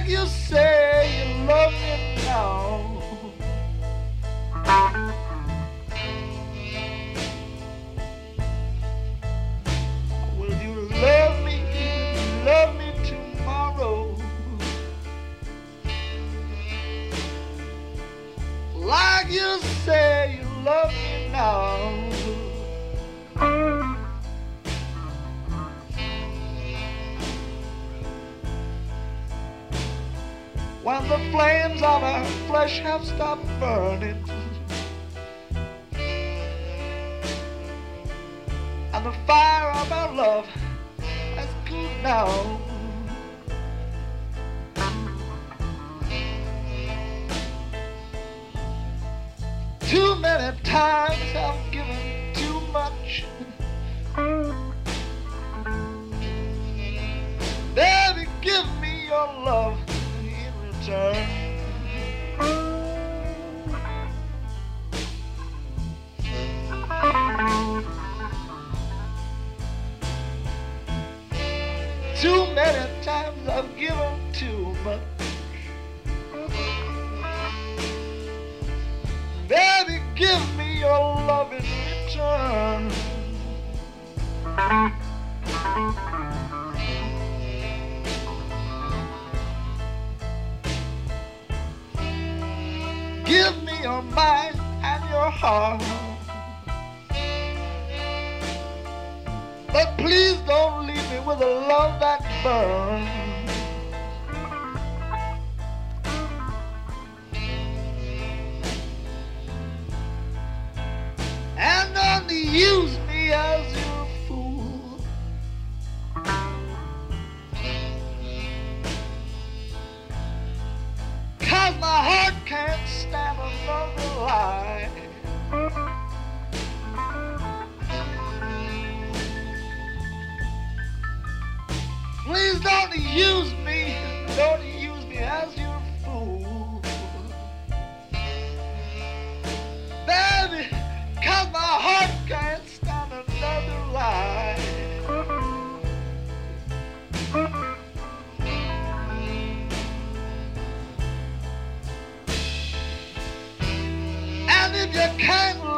you say you love me now. Will you love me tomorrow? Like you say you love me now. When the flames of our flesh have stopped burning, and the fire of our love has cooled down, too many times I've given too much. Baby, give me your love in return. Too many times I've given too much. Baby, give me your love in return. Give me your mind and your heart, but please don't leave me with a love that burns. And don't use me as your fool. 'Cause my heart can't stand another lie. Please don't use me as your fool. Baby, 'cause my heart can't stand another lie. And if you can't